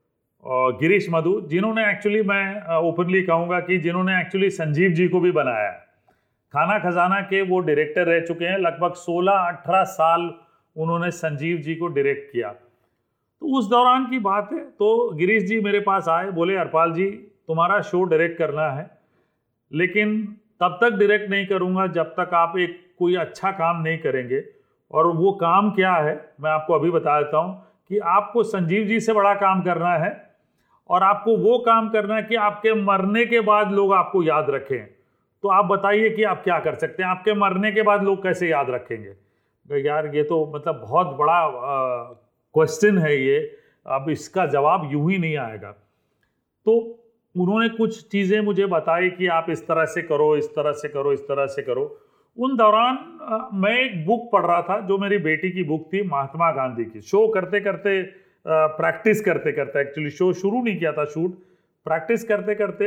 गिरीश मधु, जिन्होंने एक्चुअली, मैं ओपनली कहूँगा कि जिन्होंने एक्चुअली संजीव जी को भी बनाया. खाना खजाना के वो डायरेक्टर रह चुके हैं, लगभग सोलह अठारह साल उन्होंने संजीव जी को डायरेक्ट किया. तो उस दौरान की बात है, तो गिरीश जी मेरे पास आए, बोले हरपाल जी तुम्हारा शो डायरेक्ट करना है, लेकिन तब तक डायरेक्ट नहीं करूँगा जब तक आप एक कोई अच्छा काम नहीं करेंगे. और वो काम क्या है मैं आपको अभी बता देता हूँ कि आपको संजीव जी से बड़ा काम करना है और आपको वो काम करना है कि आपके मरने के बाद लोग आपको याद रखें. तो आप बताइए कि आप क्या कर सकते हैं, आपके मरने के बाद लोग कैसे याद रखेंगे? तो यार ये तो मतलब बहुत बड़ा क्वेश्चन है ये, अब इसका जवाब यूं ही नहीं आएगा. तो उन्होंने कुछ चीज़ें मुझे बताई कि आप इस तरह से करो, इस तरह से करो, इस तरह से करो. उन दौरान आ, मैं एक बुक पढ़ रहा था जो मेरी बेटी की बुक थी, महात्मा गांधी की. शो करते करते, प्रैक्टिस करते करते, एक्चुअली शो शुरू नहीं किया था, शूट प्रैक्टिस करते करते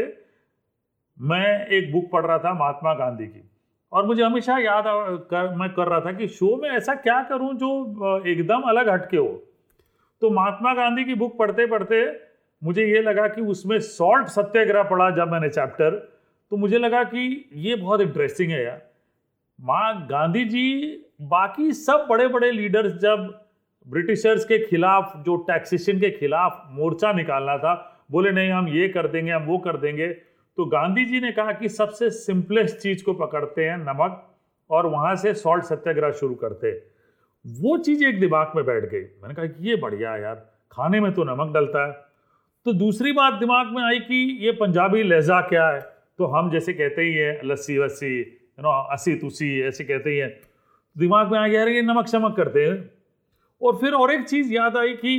मैं एक बुक पढ़ रहा था महात्मा गांधी की. और मुझे हमेशा याद कर, मैं कर रहा था कि शो में ऐसा क्या करूं जो एकदम अलग हटके हो. तो महात्मा गांधी की बुक पढ़ते पढ़ते मुझे ये लगा कि उसमें सॉल्ट सत्याग्रह पढ़ा जब मैंने चैप्टर, तो मुझे लगा कि ये बहुत इंटरेस्टिंग है यार. माँ गांधी जी, बाकी सब बड़े बड़े लीडर्स जब ब्रिटिशर्स के खिलाफ, जो टैक्सेशन के खिलाफ मोर्चा निकालना था, बोले नहीं हम ये कर देंगे, हम वो कर देंगे. तो गांधी जी ने कहा कि सबसे सिंपलेस्ट चीज़ को पकड़ते हैं, नमक, और वहाँ से सॉल्ट सत्याग्रह शुरू करते. वो चीज़ एक दिमाग में बैठ गई. मैंने कहा कि ये बढ़िया है यार, खाने में तो नमक डलता है. तो दूसरी बात दिमाग में आई कि ये पंजाबी लहजा क्या है. तो हम जैसे कहते ही हैं लस्सी वस्सी, यू नो, अस्सी तुसी ऐसे कहते ही हैं. दिमाग में आ गया ये नमक शमक करते हैं. और फिर और एक चीज़ याद आई कि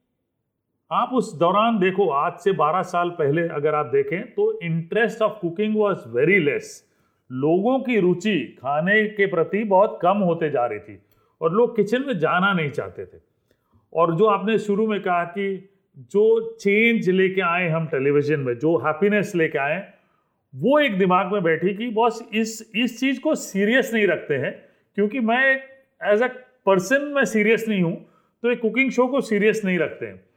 आप उस दौरान देखो, आज से बारह साल पहले अगर आप देखें तो interest of cooking was very less. लोगों की रुचि खाने के प्रति बहुत कम होते जा रही थी और लोग किचन में जाना नहीं चाहते थे. और जो आपने शुरू में कहा कि जो चेंज लेके आए हम टेलीविज़न में, जो हैप्पीनेस लेके आए, वो एक दिमाग में बैठी कि बॉस इस इस चीज़ को सीरियस नहीं रखते हैं. क्योंकि मैं एज अ पर्सन मैं सीरियस नहीं हूँ, तो एक कुकिंग शो को सीरियस नहीं रखते हैं.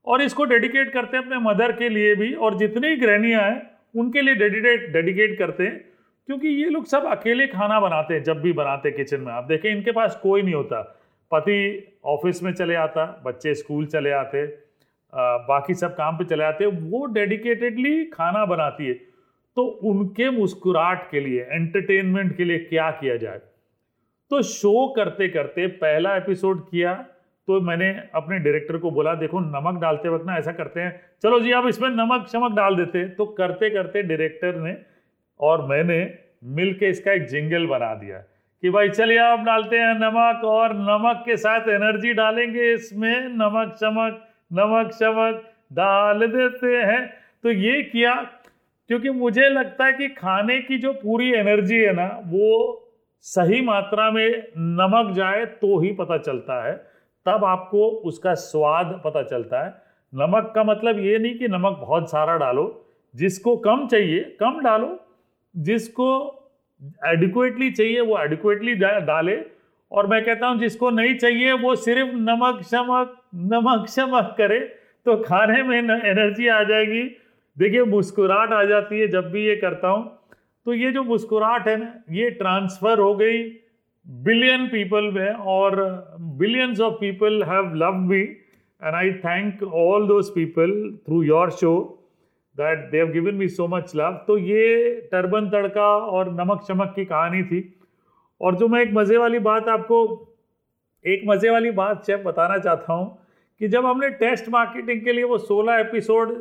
और इसको डेडिकेट करते हैं अपने मदर के लिए भी, और जितनी गृहणियाँ हैं उनके लिए डेडिकेट डेडिकेट करते हैं, क्योंकि ये लोग सब अकेले खाना बनाते हैं। जब भी बनाते किचन में आप देखें इनके पास कोई नहीं होता, पति ऑफिस में चले आता, बच्चे स्कूल चले आते, बाकी सब काम पे चले आते, वो डेडिकेटेडली खाना बनाती है। तो उनके मुस्कुराहट के लिए, एंटरटेनमेंट के लिए क्या किया जाए। तो शो करते करते पहला एपिसोड किया तो मैंने अपने डायरेक्टर को बोला, देखो नमक डालते वक्त ना ऐसा करते हैं, चलो जी आप इसमें नमक शमक डाल देते हैं। तो करते करते डायरेक्टर ने और मैंने मिल के इसका एक जिंगल बना दिया कि भाई चलिए आप डालते हैं नमक, और नमक के साथ एनर्जी डालेंगे इसमें, नमक शमक नमक शमक डाल देते हैं। तो ये किया क्योंकि मुझे लगता है कि खाने की जो पूरी एनर्जी है ना, वो सही मात्रा में नमक जाए तो ही पता चलता है, तब आपको उसका स्वाद पता चलता है। नमक का मतलब ये नहीं कि नमक बहुत सारा डालो, जिसको कम चाहिए कम डालो, जिसको एडिक्वेटली चाहिए वो एडिक्वेटली डाले, और मैं कहता हूँ जिसको नहीं चाहिए वो सिर्फ नमक शमक नमक शमक करे, तो खाने में एनर्जी आ जाएगी। देखिए मुस्कुराहट आ जाती है जब भी ये करता हूँ। तो ये जो मुस्कुराहट है ना, ये ट्रांसफ़र हो गई बिलियन पीपल में, और billions of people have loved me, and I thank all those people through your show that they have given me so much love. तो ये टर्बन तड़का और नमक शमक की कहानी थी। और जो मैं एक मज़े वाली बात आपको एक मज़े वाली बात शेफ बताना चाहता हूँ कि जब हमने टेस्ट मार्केटिंग के लिए वो सोलह एपिसोड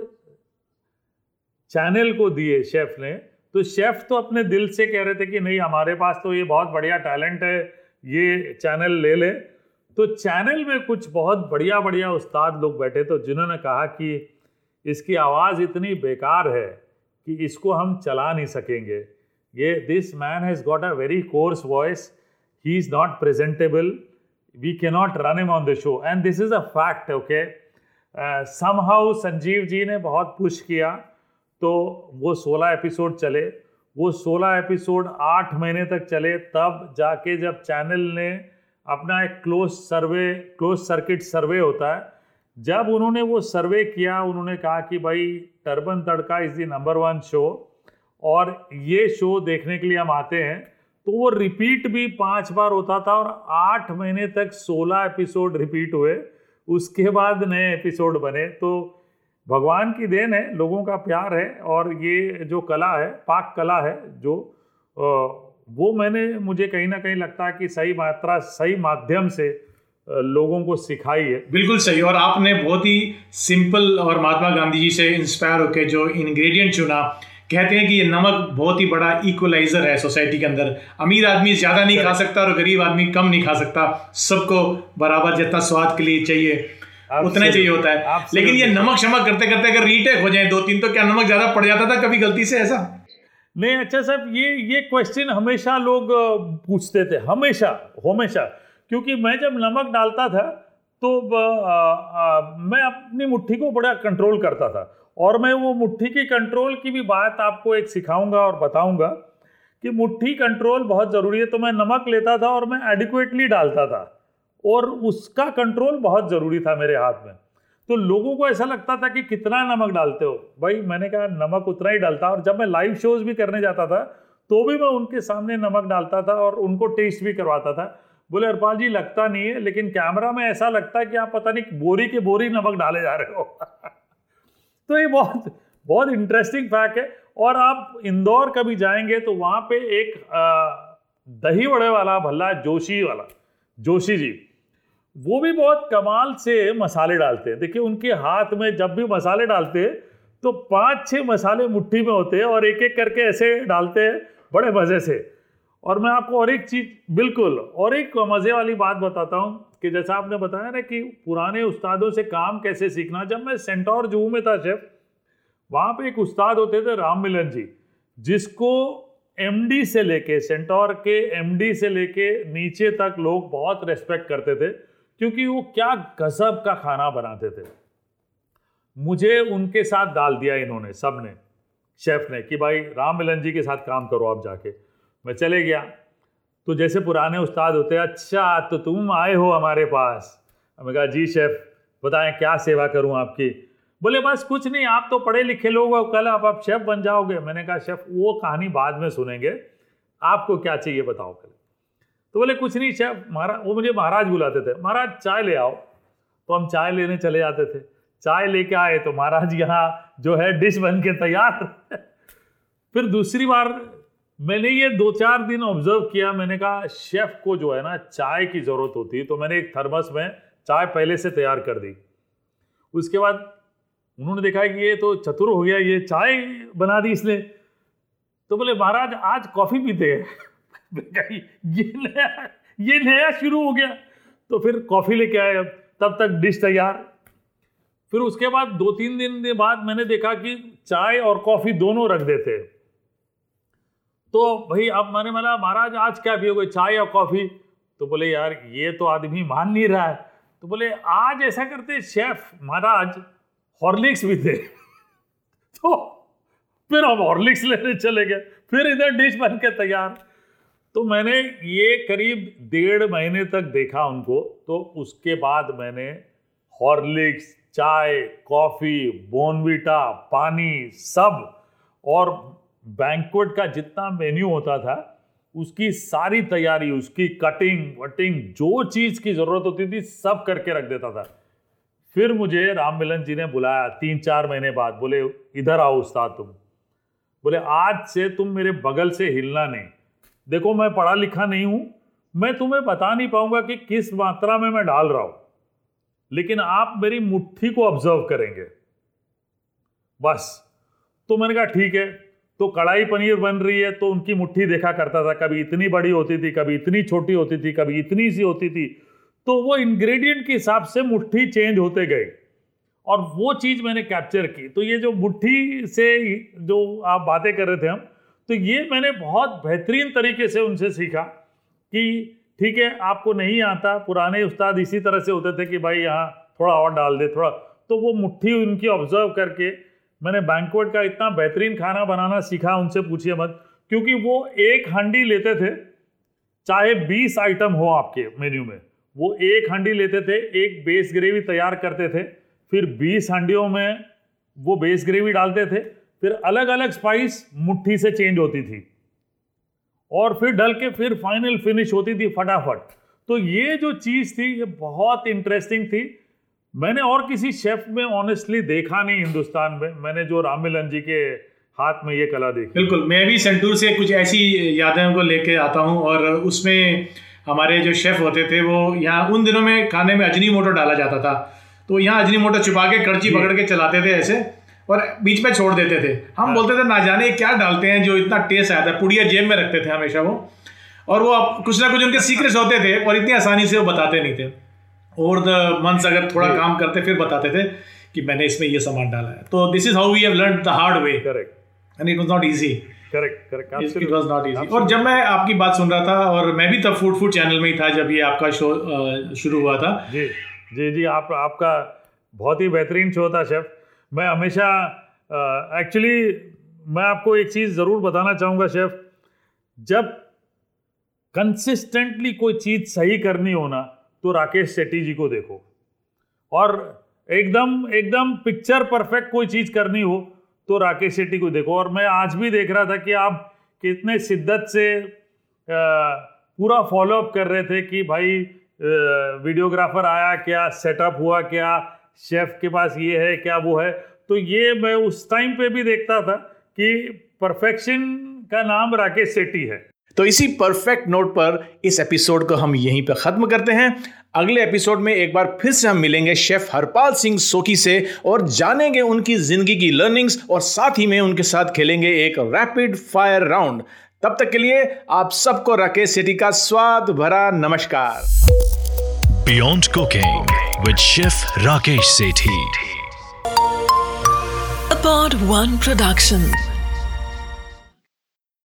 चैनल को दिए शेफ ने, तो शेफ तो अपने दिल से कह रहे थे कि नहीं हमारे पास तो ये बहुत बढ़िया टैलेंट है, ये चैनल ले ले। तो चैनल में कुछ बहुत बढ़िया बढ़िया उस्ताद लोग बैठे थे जिन्होंने कहा कि इसकी आवाज़ इतनी बेकार है कि इसको हम चला नहीं सकेंगे, ये this man has got a very coarse voice, he is not presentable, we can not run him on the show, and this is a fact. Okay, somehow Sanjeev ji ने बहुत पुश किया, तो वो सोलह एपिसोड चले। वो सोलह एपिसोड आठ महीने तक चले, तब जाके जब चैनल ने अपना एक close survey close circuit survey होता है, जब उन्होंने वो सर्वे किया, उन्होंने कहा कि भाई turban Tadka is the number one show, और ये शो देखने के लिए हम आते हैं। तो वो रिपीट भी पांच बार होता था, और आठ महीने तक सोलह एपिसोड रिपीट हुए, उसके बाद नए एपिसोड बने। तो भगवान की देन है, लोगों का प्यार है, और ये जो कला है, पाक कला है जो, वो मैंने मुझे कहीं ना कहीं लगता है कि सही मात्रा सही माध्यम से लोगों को सिखाई है। बिल्कुल सही। और आपने बहुत ही सिंपल और महात्मा गांधी जी से इंस्पायर होकर जो इंग्रेडिएंट चुना, कहते हैं कि ये नमक बहुत ही बड़ा इक्वलाइजर है सोसाइटी के अंदर। अमीर आदमी ज़्यादा नहीं खा सकता और गरीब आदमी कम नहीं खा सकता, सबको बराबर जितना स्वाद के लिए चाहिए उतना ही चाहिए होता है। लेकिन ये नमक शमक करते करते अगर रीटेक हो जाए दो तीन, तो क्या नमक ज़्यादा पड़ जाता था कभी गलती से ऐसा? नहीं, अच्छा साहब, ये ये क्वेश्चन हमेशा लोग पूछते थे, हमेशा हमेशा क्योंकि मैं जब नमक डालता था तो आ, आ, मैं अपनी मुट्ठी को बड़ा कंट्रोल करता था, और मैं वो मुट्ठी की कंट्रोल की भी बात आपको एक सिखाऊंगा और बताऊंगा कि मुट्ठी कंट्रोल बहुत ज़रूरी है। तो मैं नमक लेता था और मैं एडिक्वेटली डालता था, और उसका कंट्रोल बहुत ज़रूरी था मेरे हाथ में। तो लोगों को ऐसा लगता था कि कितना नमक डालते हो भाई, मैंने कहा नमक उतना ही डालता। और जब मैं लाइव शोज़ भी करने जाता था तो भी मैं उनके सामने नमक डालता था और उनको टेस्ट भी करवाता था। बोले हरपाल जी लगता नहीं है, लेकिन कैमरा में ऐसा लगता है कि आप पता नहीं बोरी के बोरी नमक डाले जा रहे हो। तो ये बहुत बहुत इंटरेस्टिंग फैक्ट है। और आप इंदौर कभी जाएंगे तो वहाँ पे एक आ, दही वड़े वाला भल्ला, जोशी वाला जोशी जी, वो भी बहुत कमाल से मसाले डालते हैं। देखिए उनके हाथ में जब भी मसाले डालते हैं तो पांच छह मसाले मुट्ठी में होते हैं और एक एक करके ऐसे डालते हैं बड़े मज़े से। और मैं आपको और एक चीज़, बिल्कुल और एक मज़े वाली बात बताता हूँ कि जैसा आपने बताया ना कि पुराने उस्तादों से काम कैसे सीखना। जब मैं सेंटोर जूहू में था शेफ, वहाँ पे एक उस्ताद होते थे राम मिलन जी, जिसको एमडी से लेके, सेंटोर के एमडी से लेके नीचे तक लोग बहुत रेस्पेक्ट करते थे, क्योंकि वो क्या गजब का खाना बनाते थे। मुझे उनके साथ डाल दिया इन्होंने, सब ने, शेफ ने, कि भाई राम मिलन जी के साथ काम करो आप जाके। मैं चले गया तो जैसे पुराने उस्ताद होते हैं, अच्छा तो तुम आए हो हमारे पास। मैं कहा जी शेफ, बताएं क्या सेवा करूं आपकी। बोले बस कुछ नहीं, आप तो पढ़े लिखे लोग हो, कल आप आप शेफ बन जाओगे। मैंने कहा शेफ वो कहानी बाद में सुनेंगे, आपको क्या चाहिए बताओ पहले। तो बोले कुछ नहीं शेफ, महाराज, वो मुझे महाराज बुलाते थे, महाराज चाय ले आओ। तो हम चाय लेने चले जाते थे, चाय लेके आए तो महाराज यहाँ जो है डिश बन के तैयार। फिर दूसरी बार मैंने ये दो चार दिन ऑब्जर्व किया, मैंने कहा शेफ को जो है ना चाय की ज़रूरत होती है, तो मैंने एक थर्मस में चाय पहले से तैयार कर दी। उसके बाद उन्होंने देखा कि ये तो चतुर हो गया, ये चाय बना दी इसने। तो बोले महाराज आज कॉफ़ी पीते हैं। ये नया ये नया शुरू हो गया। तो फिर कॉफ़ी लेके आए, तब तक डिश तैयार। फिर उसके बाद दो तीन दिन के बाद मैंने देखा कि चाय और कॉफ़ी दोनों रख देते। तो भाई अब मैंने बोला महाराज आज क्या पियोगे, चाय या कॉफ़ी? तो बोले यार ये तो आदमी मान नहीं रहा है। तो बोले आज ऐसा करते शेफ, महाराज हॉर्लिक्स भी थे। तो फिर हम हॉर्लिक्स लेने चले गए, फिर इधर डिश बन के तैयार। तो मैंने ये करीब डेढ़ महीने तक देखा उनको। तो उसके बाद मैंने हॉर्लिक्स, चाय, कॉफ़ी, बॉर्नवीटा, पानी सब, और बैंक्वेट का जितना मेन्यू होता था उसकी सारी तैयारी, उसकी कटिंग वटिंग, जो चीज़ की ज़रूरत होती थी सब करके रख देता था। फिर मुझे राम मिलन जी ने बुलाया तीन चार महीने बाद, बोले इधर आओ उस्ताद तुम। बोले आज से तुम मेरे बगल से हिलना नहीं। देखो मैं पढ़ा लिखा नहीं हूँ, मैं तुम्हें बता नहीं पाऊंगा कि किस मात्रा में मैं डाल रहा हूँ, लेकिन आप मेरी मुट्ठी को ऑब्जर्व करेंगे बस। तो मैंने कहा ठीक है। तो कढ़ाई पनीर बन रही है तो उनकी मुट्ठी देखा करता था, कभी इतनी बड़ी होती थी, कभी इतनी छोटी होती थी, कभी इतनी सी होती थी। तो वो इंग्रेडिएंट के हिसाब से मुट्ठी चेंज होते गए और वो चीज़ मैंने कैप्चर की। तो ये जो मुट्ठी से जो आप बातें कर रहे थे हम, तो ये मैंने बहुत बेहतरीन तरीके से उनसे सीखा कि ठीक है आपको नहीं आता। पुराने उस्ताद इसी तरह से होते थे कि भाई यहाँ थोड़ा और डाल दे थोड़ा। तो वो मुट्ठी उनकी ऑब्जर्व करके मैंने बैंक्वेट का इतना बेहतरीन खाना बनाना सीखा, उनसे पूछिए मत। क्योंकि वो एक हांडी लेते थे, चाहे बीस आइटम हो आपके मेन्यू में, वो एक हांडी लेते थे, एक बेस ग्रेवी तैयार करते थे, फिर बीस हांडियों में वो बेस ग्रेवी डालते थे, फिर अलग अलग स्पाइस मुट्ठी से चेंज होती थी और फिर डल के फिर फाइनल फिनिश होती थी फटाफट। तो ये जो चीज़ थी ये बहुत इंटरेस्टिंग थी। मैंने और किसी शेफ में ऑनेस्टली देखा नहीं हिंदुस्तान में, मैंने जो राम मिलन जी के हाथ में ये कला देखी। बिल्कुल, मैं भी संतूर से कुछ ऐसी यादें को लेके आता हूँ और उसमें हमारे जो शेफ होते थे वो यहाँ उन दिनों में खाने में अजनीमोटो डाला जाता था, तो यहाँ अजनीमोटो छुपा के कड़ची पकड़ के चलाते थे ऐसे और बीच में छोड़ देते थे। हम हाँ। बोलते थे ना जाने क्या डालते हैं जो इतना टेस्ट आता है। पुड़िया जेब में रखते थे हमेशा वो, और वो कुछ ना कुछ उनके सीक्रेट्स होते थे और इतनी आसानी से वो बताते नहीं थे। ओवर द मंथ्स अगर थोड़ा काम करते फिर बताते थे कि मैंने इसमें ये सामान डाला है। तो this is how we have learned the hard way. Correct. And it was not easy. Correct correct it was not easy. और जब मैं आपकी बात सुन रहा था, और मैं भी तब फूड फूड चैनल में ही था जब ये आपका शो शुरू हुआ था। जी जी जी आप आपका बहुत ही बेहतरीन शो था शेफ। मैं हमेशा एक्चुअली uh, मैं आपको एक चीज़ ज़रूर बताना चाहूँगा शेफ, जब कंसिस्टेंटली कोई चीज़ सही करनी हो ना तो राकेश सेठी जी को देखो, और एकदम एकदम पिक्चर परफेक्ट कोई चीज़ करनी हो तो राकेश सेठी को देखो। और मैं आज भी देख रहा था कि आप कितने शिद्दत से पूरा फॉलोअप कर रहे थे कि भाई वीडियोग्राफर आया क्या, सेटअप हुआ क्या, शेफ के पास ये है क्या, वो है। तो ये मैं उस टाइम पे भी देखता था कि परफेक्शन का नाम राकेश सेठी है। तो इसी परफेक्ट नोट पर इस एपिसोड को हम यहीं पर खत्म करते हैं। अगले एपिसोड में एक बार फिर से हम मिलेंगे शेफ हरपाल सिंह सोकी से और जानेंगे उनकी जिंदगी की लर्निंग्स, और साथ ही में उनके साथ खेलेंगे एक रैपिड फायर राउंड। तब तक के लिए आप सबको राकेश सेठी का स्वाद भरा नमस्कार। Beyond cooking with chef Rakesh Sethi, A Pod One production.